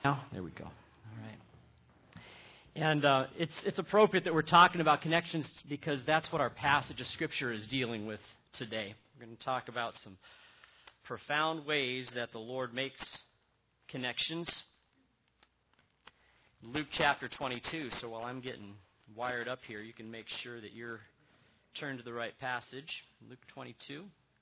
Now, there we go. All right. And it's appropriate that we're talking about connections because that's what our passage of Scripture is dealing with today. We're going to talk about some profound ways that the Lord makes connections. Luke chapter 22. So while I'm getting wired up here, you can make sure that you're turned to the right passage. Luke 22.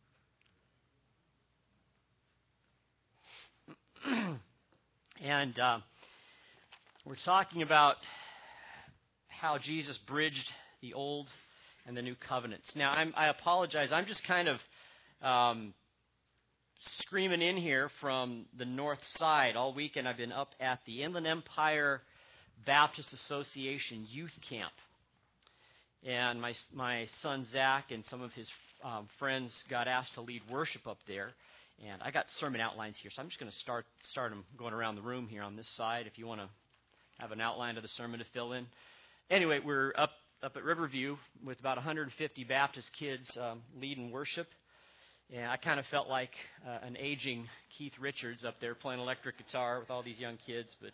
And we're talking about how Jesus bridged the old and the new covenants. Now, I apologize. I'm just kind of screaming in here from the north side. All weekend I've been up at the Inland Empire Baptist Association youth camp. And my son Zach and some of his friends got asked to lead worship up there. And I got sermon outlines here, so I'm just going to start them going around the room here on this side if you want to have an outline of the sermon to fill in. Anyway, we're up at Riverview with about 150 Baptist kids leading worship. And I kind of felt like an aging Keith Richards up there playing electric guitar with all these young kids, but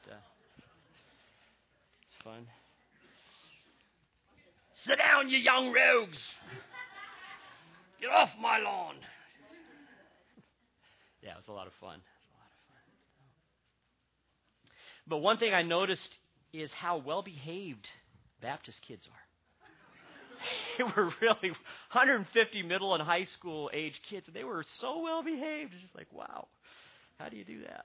it's fun. Sit down, you young rogues! Get off my lawn! Yeah, it was a lot of fun. But one thing I noticed is how well-behaved Baptist kids are. They were really 150 middle and high school age kids, and they were so well-behaved. It's just like, wow, how do you do that?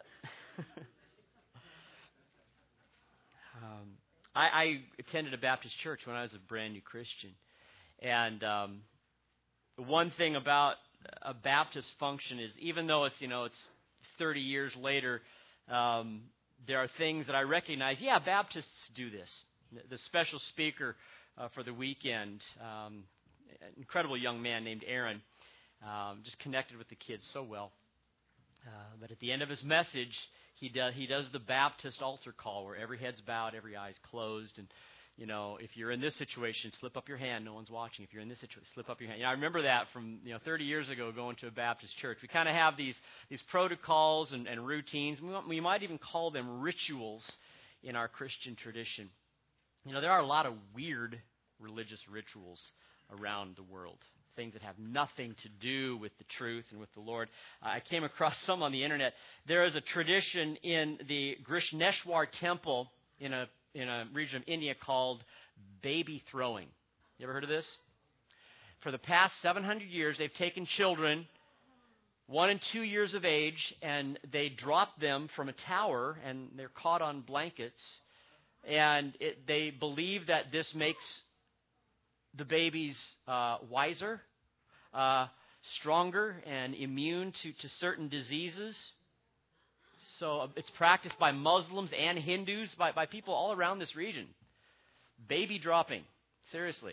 I attended a Baptist church when I was a brand new Christian. And the one thing about a Baptist function is, even though it's 30 years later, there are things that I recognize. Yeah, Baptists do this. The special speaker for the weekend, an incredible young man named Aaron, just connected with the kids so well. But at the end of his message, he does the Baptist altar call where every head's bowed, every eye's closed, and if you're in this situation, slip up your hand. No one's watching. If you're in this situation, slip up your hand. I remember that from 30 years ago going to a Baptist church. We kind of have these protocols and routines. We might even call them rituals in our Christian tradition. There are a lot of weird religious rituals around the world, things that have nothing to do with the truth and with the Lord. I came across some on the internet. There is a tradition in the Krishneshwar temple in a region of India called baby throwing. You ever heard of this? For the past 700 years, they've taken children 1 and 2 years of age, and they drop them from a tower, and they're caught on blankets. And they believe that this makes the babies wiser, stronger, and immune to certain diseases. So it's practiced by Muslims and Hindus, by people all around this region. Baby dropping, seriously.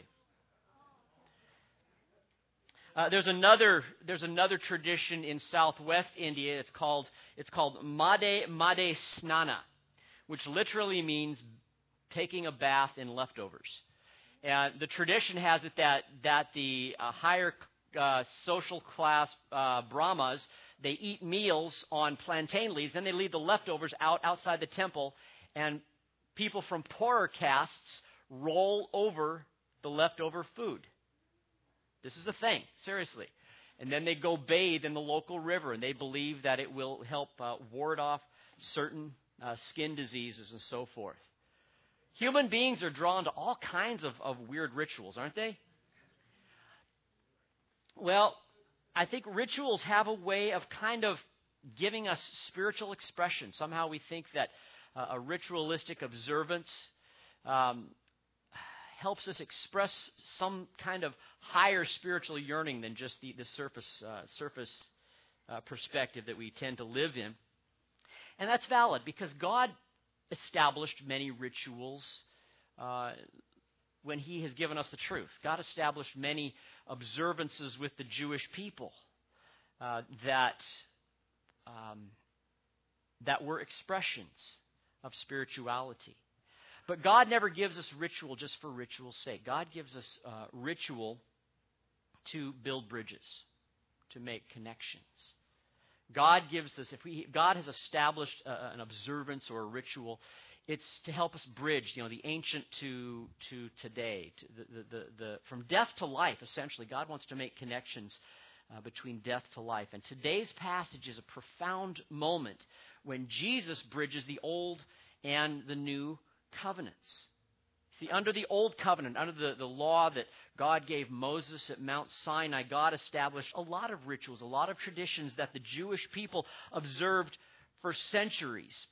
There's another tradition in southwest India. It's called Made Snana, which literally means taking a bath in leftovers. And the tradition has it that the higher social class Brahmas, they eat meals on plantain leaves, then they leave the leftovers outside the temple, and people from poorer castes roll over the leftover food. This is the thing, seriously. And then they go bathe in the local river, and they believe that it will help ward off certain skin diseases and so forth. Human beings are drawn to all kinds of weird rituals, aren't they? Well, I think rituals have a way of kind of giving us spiritual expression. Somehow we think that a ritualistic observance helps us express some kind of higher spiritual yearning than just the surface perspective that we tend to live in. And that's valid because God established many rituals when He has given us the truth. God established many observances with the Jewish people that were expressions of spirituality. But God never gives us ritual just for ritual's sake. God gives us ritual to build bridges, to make connections. God gives us, God has established an observance or a ritual, it's to help us bridge, the ancient to today, from death to life. Essentially, God wants to make connections between death to life. And today's passage is a profound moment when Jesus bridges the old and the new covenants. See, under the old covenant, under the law that God gave Moses at Mount Sinai, God established a lot of rituals, a lot of traditions that the Jewish people observed for centuries.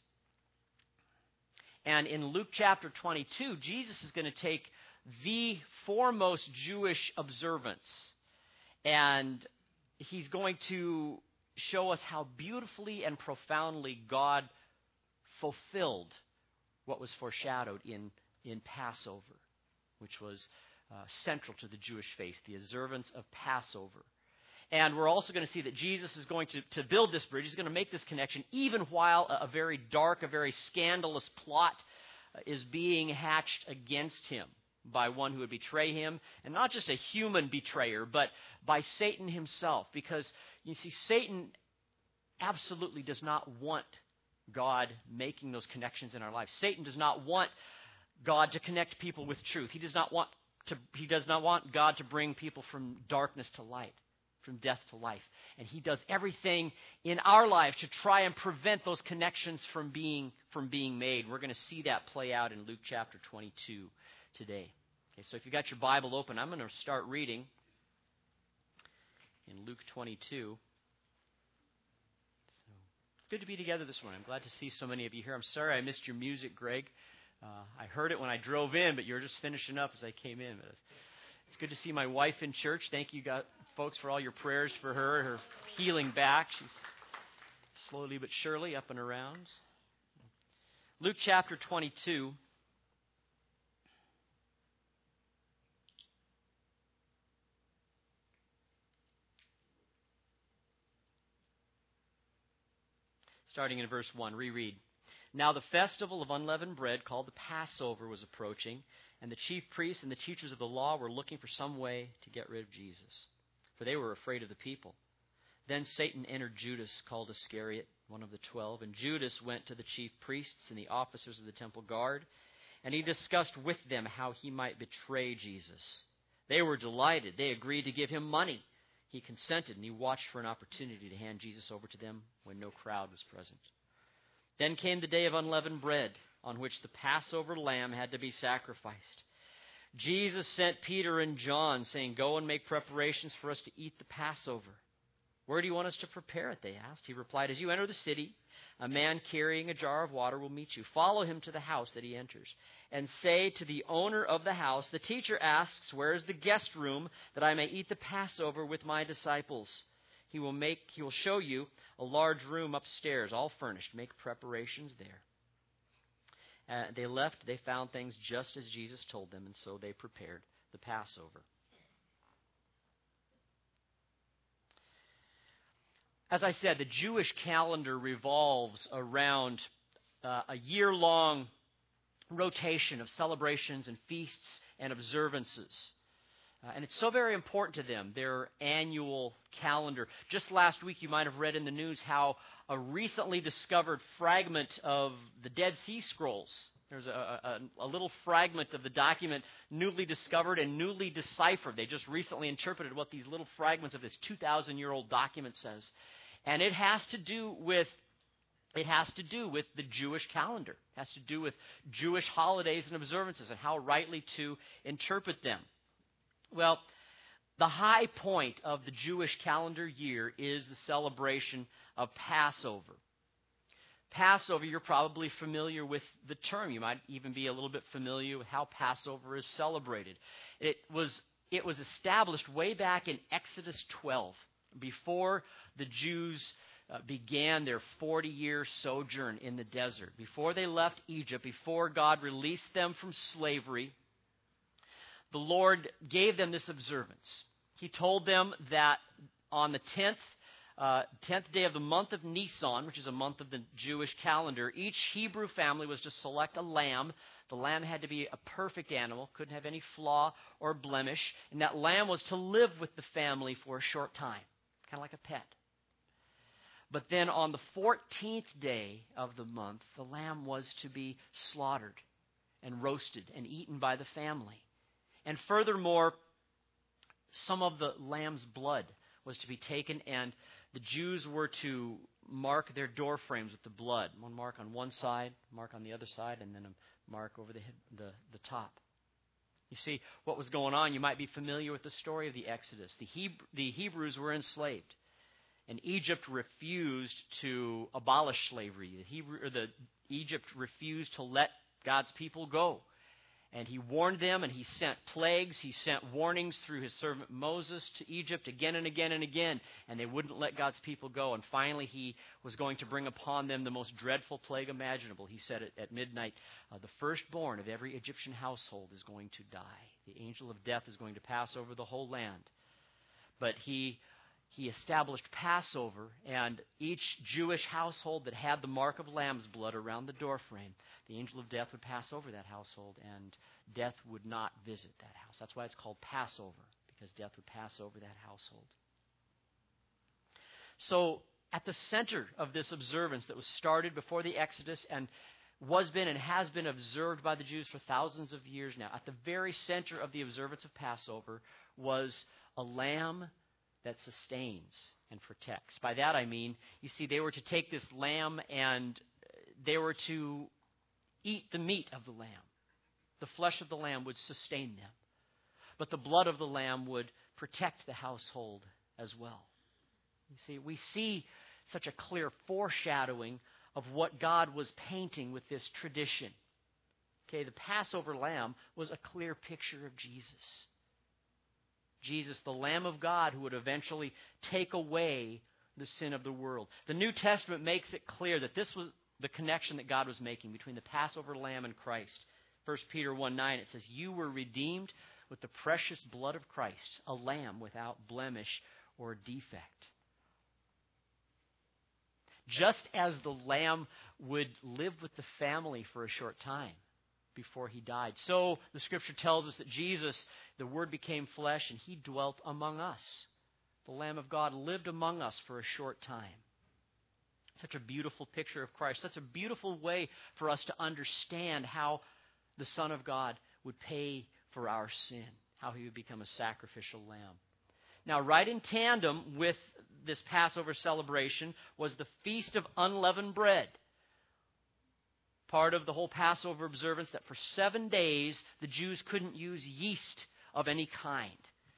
And in Luke chapter 22, Jesus is going to take the foremost Jewish observance, and he's going to show us how beautifully and profoundly God fulfilled what was foreshadowed in Passover, which was central to the Jewish faith, the observance of Passover. And we're also going to see that Jesus is going to build this bridge. He's going to make this connection even while a very dark, a very scandalous plot is being hatched against him by one who would betray him. And not just a human betrayer, but by Satan himself. Because, you see, Satan absolutely does not want God making those connections in our lives. Satan does not want God to connect people with truth. He does not want God to bring people from darkness to light, from death to life. And he does everything in our lives to try and prevent those connections from being made. We're going to see that play out in Luke chapter 22 today. Okay, so if you got your Bible open, I'm going to start reading in Luke 22. So it's good to be together this morning. I'm glad to see so many of you here. I'm sorry I missed your music, Greg. I heard it when I drove in, but you were just finishing up as I came in. It's good to see my wife in church. Thank you, folks, for all your prayers for her healing back. She's slowly but surely up and around. Luke chapter 22. Starting in verse 1, reread. Now the festival of unleavened bread, called the Passover, was approaching, and the chief priests and the teachers of the law were looking for some way to get rid of Jesus, for they were afraid of the people. Then Satan entered Judas, called Iscariot, one of the 12, and Judas went to the chief priests and the officers of the temple guard, and he discussed with them how he might betray Jesus. They were delighted. They agreed to give him money. He consented, and he watched for an opportunity to hand Jesus over to them when no crowd was present. Then came the day of unleavened bread, on which the Passover lamb had to be sacrificed. Jesus sent Peter and John, saying, "Go and make preparations for us to eat the Passover." "Where do you want us to prepare it?" they asked. He replied, "As you enter the city, a man carrying a jar of water will meet you. Follow him to the house that he enters, and say to the owner of the house, 'The teacher asks, where is the guest room that I may eat the Passover with my disciples?' He will show you a large room upstairs, all furnished. Make preparations there." They left. They found things just as Jesus told them, and so they prepared the Passover. As I said, the Jewish calendar revolves around a year-long rotation of celebrations and feasts and observances. And it's so very important to them, their annual calendar. Just last week, you might have read in the news how a recently discovered fragment of the Dead Sea Scrolls, there's a little fragment of the document newly discovered and newly deciphered. They just recently interpreted what these little fragments of this 2,000-year-old document says. And it has to do with the Jewish calendar. It has to do with Jewish holidays and observances and how rightly to interpret them. Well, the high point of the Jewish calendar year is the celebration of Passover. Passover, you're probably familiar with the term. You might even be a little bit familiar with how Passover is celebrated. It was established way back in Exodus 12, before the Jews began their 40-year sojourn in the desert. Before they left Egypt, before God released them from slavery, the Lord gave them this observance. He told them that on the 10th day of the month of Nisan, which is a month of the Jewish calendar, each Hebrew family was to select a lamb. The lamb had to be a perfect animal, couldn't have any flaw or blemish, and that lamb was to live with the family for a short time, kind of like a pet. But then on the 14th day of the month, the lamb was to be slaughtered and roasted and eaten by the family. And furthermore, some of the lamb's blood was to be taken, and the Jews were to mark their door frames with the blood. One mark on one side, mark on the other side, and then a mark over the top. You see what was going on. You might be familiar with the story of the Exodus. The Hebrews were enslaved, and Egypt refused to abolish slavery. Egypt refused to let God's people go. And he warned them, and he sent plagues. He sent warnings through his servant Moses to Egypt again and again and again, and they wouldn't let God's people go. And finally, he was going to bring upon them the most dreadful plague imaginable. He said at midnight, the firstborn of every Egyptian household is going to die. The angel of death is going to pass over the whole land. But he established Passover, and each Jewish household that had the mark of lamb's blood around the doorframe, the angel of death would pass over that household, and death would not visit that house. That's why it's called Passover, because death would pass over that household. So, at the center of this observance that was started before the Exodus and has been observed by the Jews for thousands of years now, at the very center of the observance of Passover was a lamb that sustains and protects. By that I mean, you see, they were to take this lamb and they were to eat the meat of the lamb. The flesh of the lamb would sustain them. But the blood of the lamb would protect the household as well. You see, we see such a clear foreshadowing of what God was painting with this tradition. Okay, the Passover lamb was a clear picture of Jesus. Jesus, the Lamb of God, who would eventually take away the sin of the world. The New Testament makes it clear that this was the connection that God was making between the Passover lamb and Christ. 1 Peter 1:9, it says, "You were redeemed with the precious blood of Christ, a lamb without blemish or defect." Just as the lamb would live with the family for a short time before he died, so the Scripture tells us that Jesus, the Word became flesh, and he dwelt among us. The Lamb of God lived among us for a short time. Such a beautiful picture of Christ. Such a beautiful way for us to understand how the Son of God would pay for our sin, how he would become a sacrificial lamb. Now, right in tandem with this Passover celebration was the Feast of Unleavened Bread. Part of the whole Passover observance that for 7 days the Jews couldn't use yeast of any kind.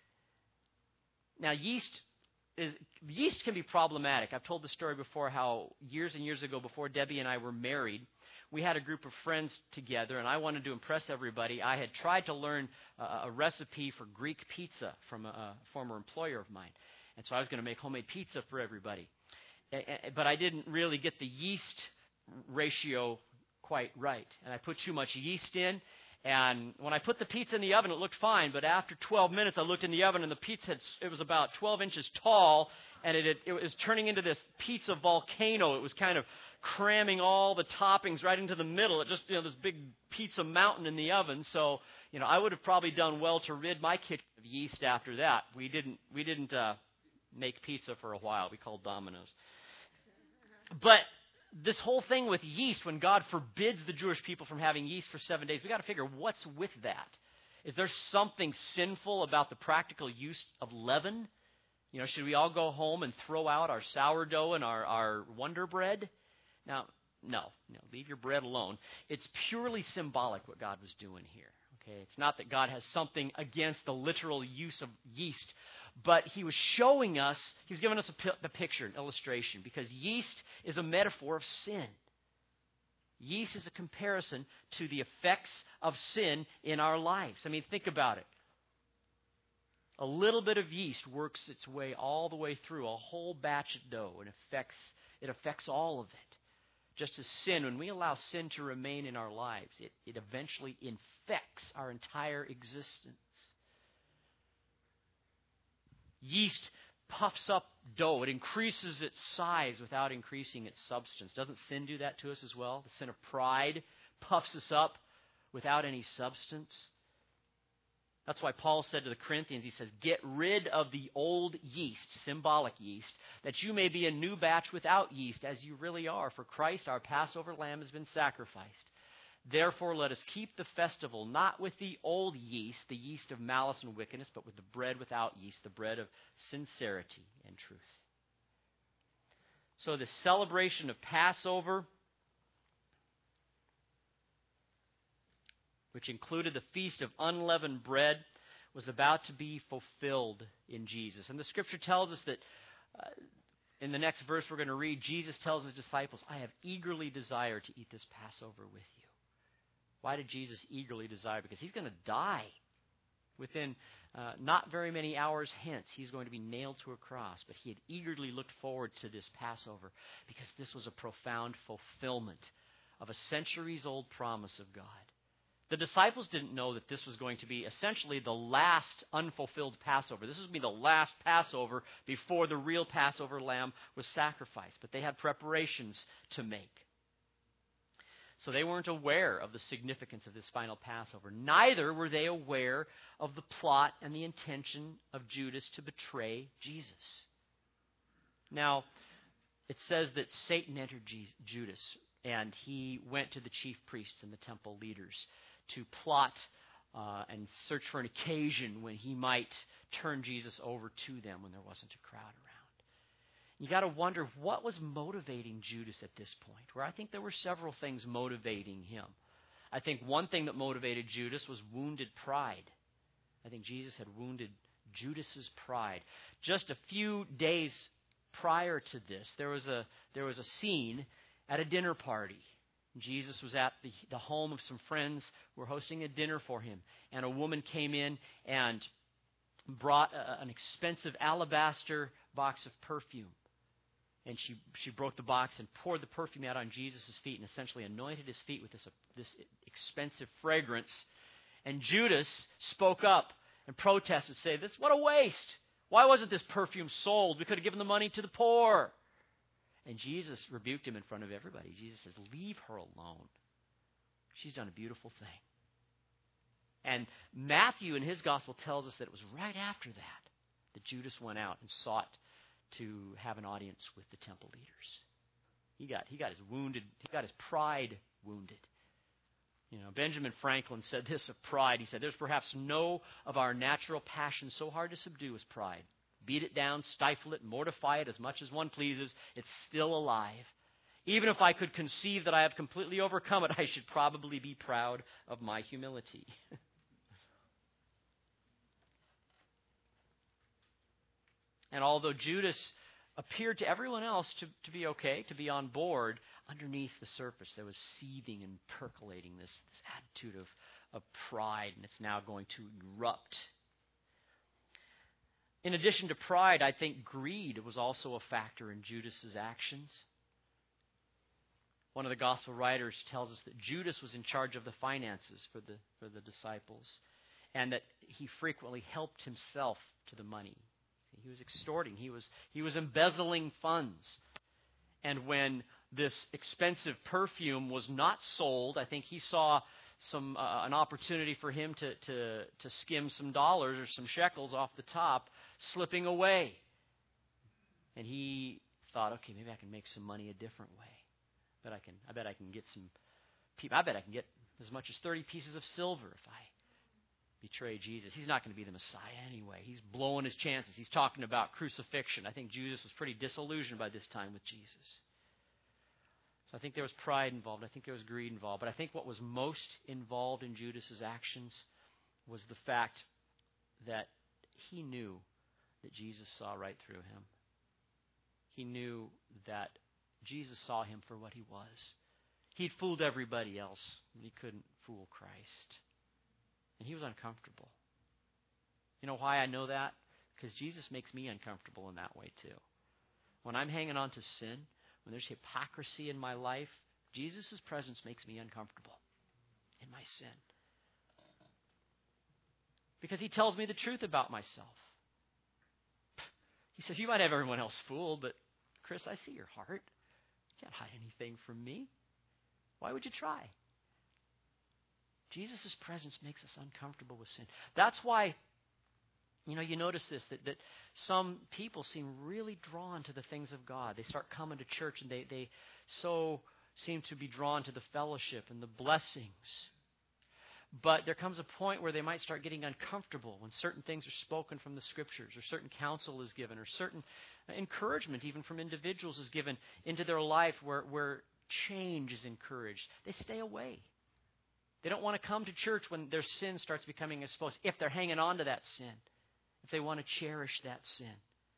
Now, yeast can be problematic. I've told the story before how years and years ago, before Debbie and I were married, we had a group of friends together, and I wanted to impress everybody. I had tried to learn a recipe for Greek pizza from a former employer of mine, and so I was going to make homemade pizza for everybody. But I didn't really get the yeast ratio quite right, and I put too much yeast in. And when I put the pizza in the oven, it looked fine. But after 12 minutes, I looked in the oven, and the pizza it was about 12 inches tall, and it was turning into this pizza volcano. It was kind of cramming all the toppings right into the middle. It just, this big pizza mountain in the oven. So, I would have probably done well to rid my kitchen of yeast after that. We didn't make pizza for a while. We called Domino's. But this whole thing with yeast, when God forbids the Jewish people from having yeast for 7 days, we got to figure what's with that. Is there something sinful about the practical use of leaven? Should we all go home and throw out our sourdough and our Wonder Bread? Now, no, leave your bread alone. It's purely symbolic what God was doing here. Okay, it's not that God has something against the literal use of yeast, but he was showing us, he was giving us the picture, an illustration, because yeast is a metaphor of sin. Yeast is a comparison to the effects of sin in our lives. I mean, think about it. A little bit of yeast works its way all the way through a whole batch of dough, and it affects all of it. Just as sin, when we allow sin to remain in our lives, it eventually infects our entire existence. Yeast puffs up dough. It increases its size without increasing its substance. Doesn't sin do that to us as well? The sin of pride puffs us up without any substance. That's why Paul said to the Corinthians, he says, get rid of the old yeast, symbolic yeast, that you may be a new batch without yeast, as you really are. For Christ, our Passover lamb, has been sacrificed. Therefore, let us keep the festival not with the old yeast, the yeast of malice and wickedness, but with the bread without yeast, the bread of sincerity and truth. So the celebration of Passover, which included the Feast of Unleavened Bread, was about to be fulfilled in Jesus. And the Scripture tells us that in the next verse we're going to read, Jesus tells his disciples, I have eagerly desired to eat this Passover with you. Why did Jesus eagerly desire? Because he's going to die. Within not very many hours hence, he's going to be nailed to a cross. But he had eagerly looked forward to this Passover because this was a profound fulfillment of a centuries-old promise of God. The disciples didn't know that this was going to be essentially the last unfulfilled Passover. This was going to be the last Passover before the real Passover lamb was sacrificed. But they had preparations to make. So they weren't aware of the significance of this final Passover. Neither were they aware of the plot and the intention of Judas to betray Jesus. Now, it says that Satan entered Judas, and he went to the chief priests and the temple leaders to plot and search for an occasion when he might turn Jesus over to them when there wasn't a crowd around. You got to wonder what was motivating Judas at this point, where I think there were several things motivating him. I think one thing that motivated Judas was wounded pride. I think Jesus had wounded Judas's pride. Just a few days prior to this, there was a scene at a dinner party. Jesus was at the home of some friends who were hosting a dinner for him. And a woman came in and brought an expensive alabaster box of perfume. And she broke the box and poured the perfume out on Jesus' feet and essentially anointed his feet with this expensive fragrance. And Judas spoke up and protested, saying, what a waste. Why wasn't this perfume sold? We could have given the money to the poor. And Jesus rebuked him in front of everybody. Jesus says, leave her alone. She's done a beautiful thing. And Matthew in his gospel tells us that it was right after that Judas went out and sought to have an audience with the temple leaders. He got his pride wounded. You know, Benjamin Franklin said this of pride. He said, there's perhaps no of our natural passions so hard to subdue as pride. Beat it down, stifle it, mortify it as much as one pleases, it's still alive. Even if I could conceive that I have completely overcome it, I should probably be proud of my humility. And although Judas appeared to everyone else to be okay, to be on board, underneath the surface there was seething and percolating this attitude of pride, and it's now going to erupt. In addition to pride, I think greed was also a factor in Judas's actions. One of the gospel writers tells us that Judas was in charge of the finances for the disciples, and that he frequently helped himself to the money. He was extorting. He was embezzling funds. And when this expensive perfume was not sold, I think he saw an opportunity for him to skim some dollars or some shekels off the top, slipping away. And he thought, okay, maybe I can make some money a different way. I bet I can get some people. I bet I can get as much as 30 pieces of silver if I betray Jesus. He's not going to be the Messiah anyway. He's blowing his chances. He's talking about crucifixion. I think Judas was pretty disillusioned by this time with Jesus. So I think there was pride involved. I think there was greed involved. But I think what was most involved in Judas's actions was the fact that he knew that Jesus saw right through him. He knew that Jesus saw him for what he was. He'd fooled everybody else, but he couldn't fool Christ. And he was uncomfortable. You know why I know that? Because Jesus makes me uncomfortable in that way too. When I'm hanging on to sin, when there's hypocrisy in my life, Jesus' presence makes me uncomfortable in my sin. Because he tells me the truth about myself. He says, you might have everyone else fooled, but Chris, I see your heart. You can't hide anything from me. Why would you try? Jesus' presence makes us uncomfortable with sin. That's why, you notice this, that some people seem really drawn to the things of God. They start coming to church, and they so seem to be drawn to the fellowship and the blessings. But there comes a point where they might start getting uncomfortable when certain things are spoken from the Scriptures, or certain counsel is given, or certain encouragement even from individuals is given into their life where change is encouraged. They stay away. They don't want to come to church when their sin starts becoming exposed, if they're hanging on to that sin, if they want to cherish that sin.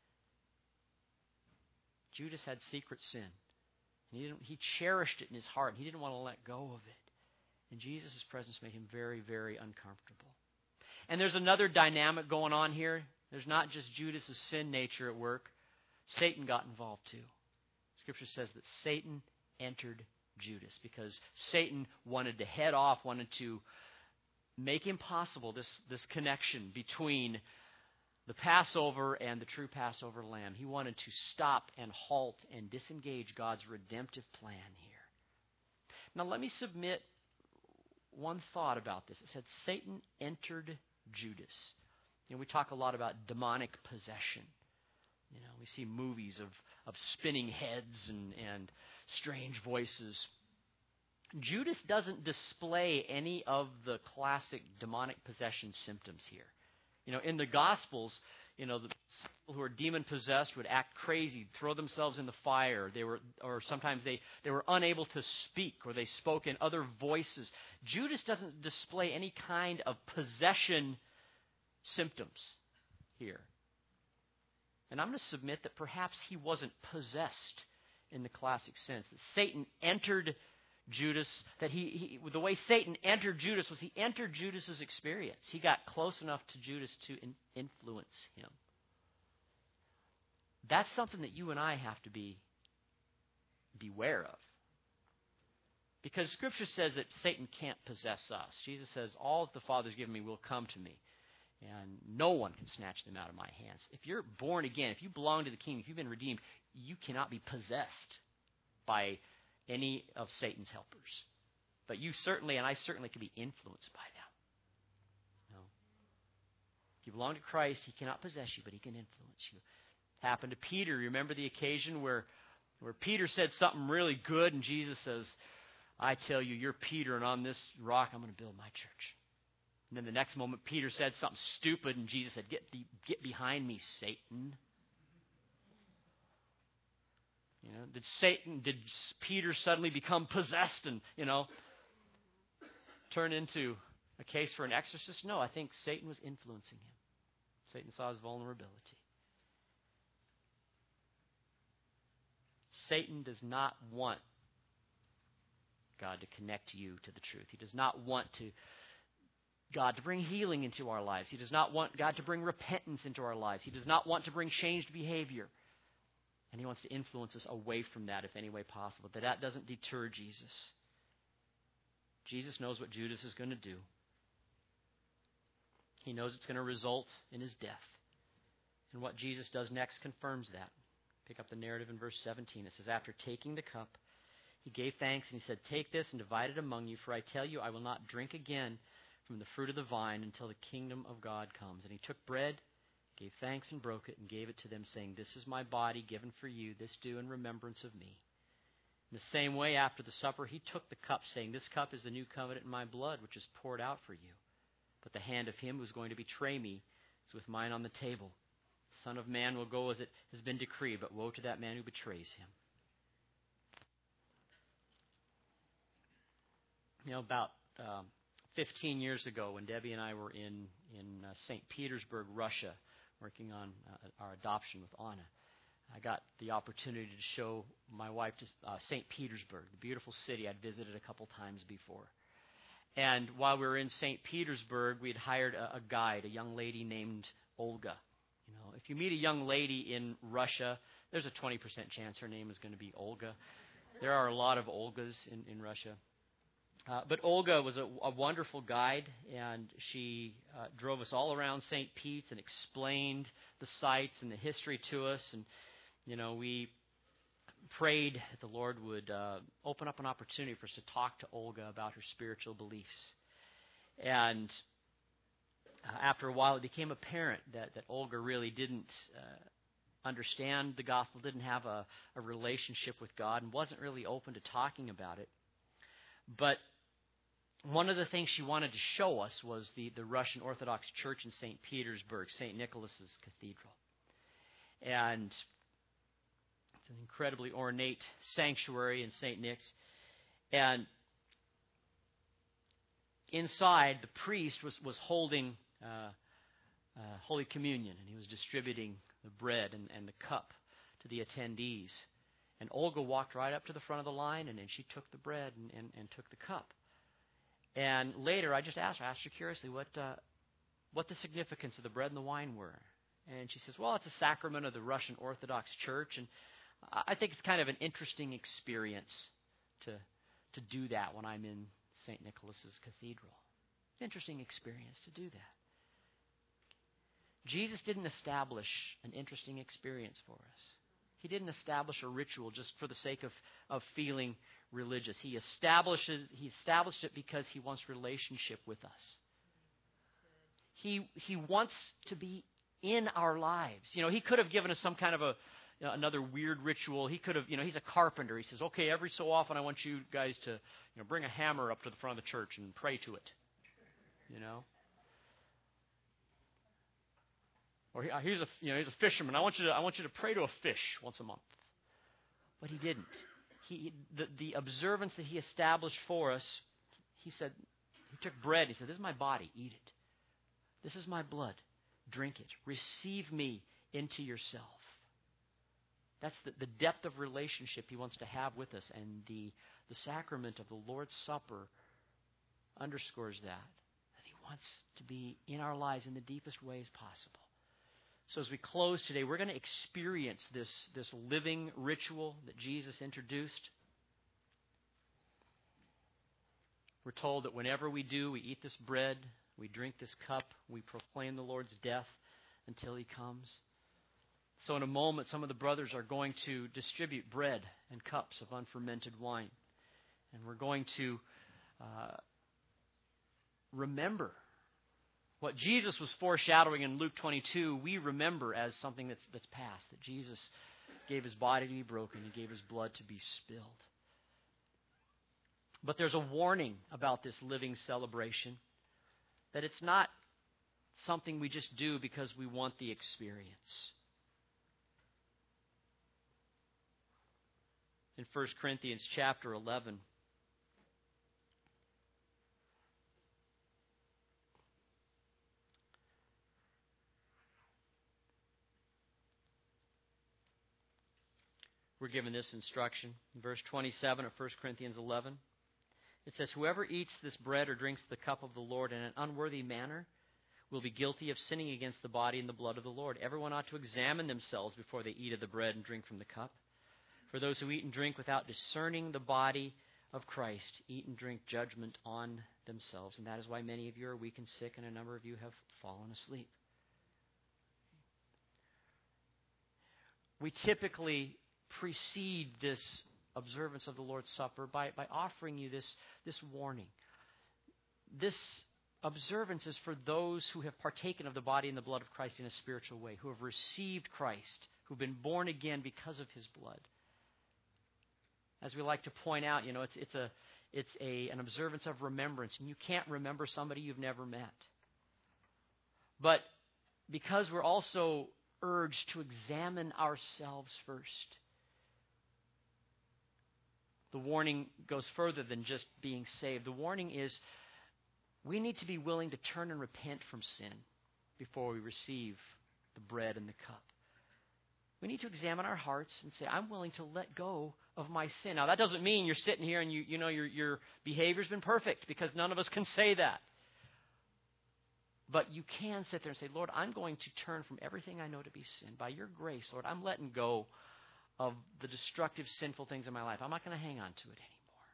Judas had secret sin. He cherished it in his heart. He didn't want to let go of it. And Jesus' presence made him very, very uncomfortable. And there's another dynamic going on here. There's not just Judas' sin nature at work. Satan got involved too. Scripture says that Satan entered Judas because Satan wanted to head off, wanted to make impossible this connection between the Passover and the true Passover lamb. He wanted to stop and halt and disengage God's redemptive plan here. Now let me submit one thought about this. It said Satan entered Judas. We talk a lot about demonic possession. We see movies of spinning heads and strange voices. Judas doesn't display any of the classic demonic possession symptoms here. In the Gospels, the people who are demon-possessed would act crazy, throw themselves in the fire. Sometimes they were unable to speak, or they spoke in other voices. Judas doesn't display any kind of possession symptoms here. And I'm going to submit that perhaps he wasn't possessed in the classic sense. That Satan entered Judas, the way Satan entered Judas was he entered Judas' experience. He got close enough to Judas to influence him. That's something that you and I have to beware of. Because Scripture says that Satan can't possess us. Jesus says, all that the Father's given me will come to me. And no one can snatch them out of my hands. If you're born again, if you belong to the King, if you've been redeemed, you cannot be possessed by any of Satan's helpers. But you certainly, and I certainly, can be influenced by them. If you belong to Christ, he cannot possess you, but he can influence you. It happened to Peter. Remember the occasion where Peter said something really good, and Jesus says, I tell you, you're Peter, and on this rock I'm going to build my church. And then the next moment, Peter said something stupid, and Jesus said, get behind me, Satan. Did Peter suddenly become possessed and, turn into a case for an exorcist? No, I think Satan was influencing him. Satan saw his vulnerability. Satan does not want God to connect you to the truth. He does not want God to bring healing into our lives. He does not want God to bring repentance into our lives. He does not want to bring changed behavior. And he wants to influence us away from that if any way possible. But that doesn't deter Jesus. Jesus knows what Judas is going to do. He knows it's going to result in his death. And what Jesus does next confirms that. Pick up the narrative in verse 17. It says, after taking the cup, he gave thanks and he said, take this and divide it among you, for I tell you, I will not drink again from the fruit of the vine until the kingdom of God comes. And he took bread, gave thanks and broke it, and gave it to them, saying, this is my body given for you. This do in remembrance of me. In the same way, after the supper, he took the cup, saying, this cup is the new covenant in my blood, which is poured out for you. But the hand of him who is going to betray me is with mine on the table. The Son of Man will go as it has been decreed, but woe to that man who betrays him. About 15 years ago, when Debbie and I were in St. Petersburg, Russia, working on our adoption with Anna, I got the opportunity to show my wife to St. Petersburg, the beautiful city I'd visited a couple times before. And while we were in St. Petersburg, we had hired a guide, a young lady named Olga. If you meet a young lady in Russia, there's a 20% chance her name is going to be Olga. There are a lot of Olgas in Russia. But Olga was a wonderful guide, and she drove us all around St. Pete's and explained the sites and the history to us. And, we prayed that the Lord would open up an opportunity for us to talk to Olga about her spiritual beliefs. And after a while, it became apparent that Olga really didn't understand the gospel, didn't have a relationship with God, and wasn't really open to talking about it. But one of the things she wanted to show us was the Russian Orthodox Church in St. Petersburg, St. Nicholas's Cathedral. And it's an incredibly ornate sanctuary in St. Nick's. And inside, the priest was holding Holy Communion, and he was distributing the bread and the cup to the attendees. And Olga walked right up to the front of the line, and she took the bread and took the cup. And later, I asked her curiously what the significance of the bread and the wine were. And she says, well, it's a sacrament of the Russian Orthodox Church, and I think it's kind of an interesting experience to do that when I'm in St. Nicholas's Cathedral. Interesting experience to do that. Jesus didn't establish an interesting experience for us. He didn't establish a ritual just for the sake of feeling religious. He established it because he wants relationship with us. He wants to be in our lives. He could have given us some kind of another weird ritual. He could have, he's a carpenter. He says, okay, every so often I want you guys to, bring a hammer up to the front of the church and pray to it. Or here's a fisherman. I want you to pray to a fish once a month. But he didn't. The observance that he established for us, he said, he took bread. He said, this is my body. Eat it. This is my blood. Drink it. Receive me into yourself. That's the depth of relationship he wants to have with us. And the sacrament of the Lord's Supper underscores that he wants to be in our lives in the deepest ways possible. So as we close today, we're going to experience this living ritual that Jesus introduced. We're told that whenever we do, we eat this bread, we drink this cup, we proclaim the Lord's death until he comes. So in a moment, some of the brothers are going to distribute bread and cups of unfermented wine. And we're going to remember what Jesus was foreshadowing in Luke 22, we remember as something that's past, that Jesus gave his body to be broken, he gave his blood to be spilled. But there's a warning about this living celebration, that it's not something we just do because we want the experience. In 1 Corinthians chapter 11, we're given this instruction. In verse 27 of 1 Corinthians 11, it says, whoever eats this bread or drinks the cup of the Lord in an unworthy manner will be guilty of sinning against the body and the blood of the Lord. Everyone ought to examine themselves before they eat of the bread and drink from the cup. For those who eat and drink without discerning the body of Christ eat and drink judgment on themselves. And that is why many of you are weak and sick, and a number of you have fallen asleep. We typically precede this observance of the Lord's Supper by offering you this warning. This observance is for those who have partaken of the body and the blood of Christ in a spiritual way, who have received Christ, who've been born again because of his blood. As we like to point out, it's an observance of remembrance, and you can't remember somebody you've never met. But because we're also urged to examine ourselves first, the warning goes further than just being saved. The warning is we need to be willing to turn and repent from sin before we receive the bread and the cup. We need to examine our hearts and say, I'm willing to let go of my sin. Now, that doesn't mean you're sitting here and your behavior's been perfect, because none of us can say that. But you can sit there and say, Lord, I'm going to turn from everything I know to be sin. By your grace, Lord, I'm letting go of the destructive, sinful things in my life. I'm not going to hang on to it anymore.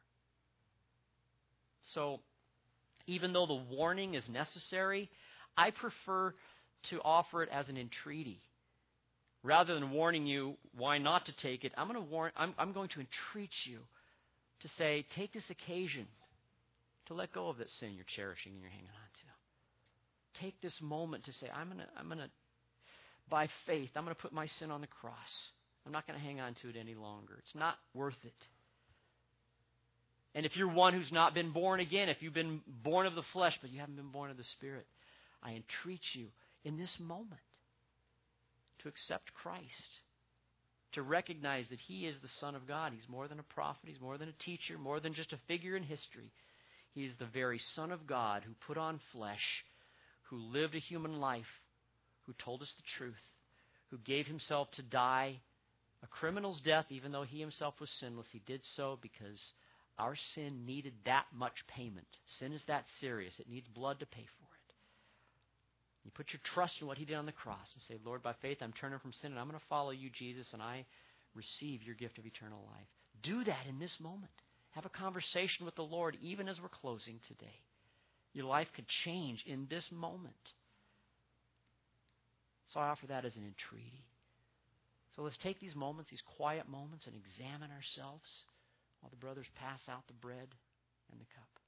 So, even though the warning is necessary, I prefer to offer it as an entreaty. Rather than warning you why not to take it, I'm going to entreat you to say, take this occasion to let go of that sin you're cherishing and you're hanging on to. Take this moment to say, I'm gonna, by faith, I'm going to put my sin on the cross. I'm not going to hang on to it any longer. It's not worth it. And if you're one who's not been born again, if you've been born of the flesh, but you haven't been born of the Spirit, I entreat you in this moment to accept Christ, to recognize that He is the Son of God. He's more than a prophet. He's more than a teacher, more than just a figure in history. He is the very Son of God who put on flesh, who lived a human life, who told us the truth, who gave Himself to die a criminal's death, even though He Himself was sinless. He did so because our sin needed that much payment. Sin is that serious. It needs blood to pay for it. You put your trust in what He did on the cross and say, Lord, by faith I'm turning from sin and I'm going to follow You, Jesus, and I receive Your gift of eternal life. Do that in this moment. Have a conversation with the Lord even as we're closing today. Your life could change in this moment. So I offer that as an entreaty. So let's take these moments, these quiet moments, and examine ourselves while the brothers pass out the bread and the cup.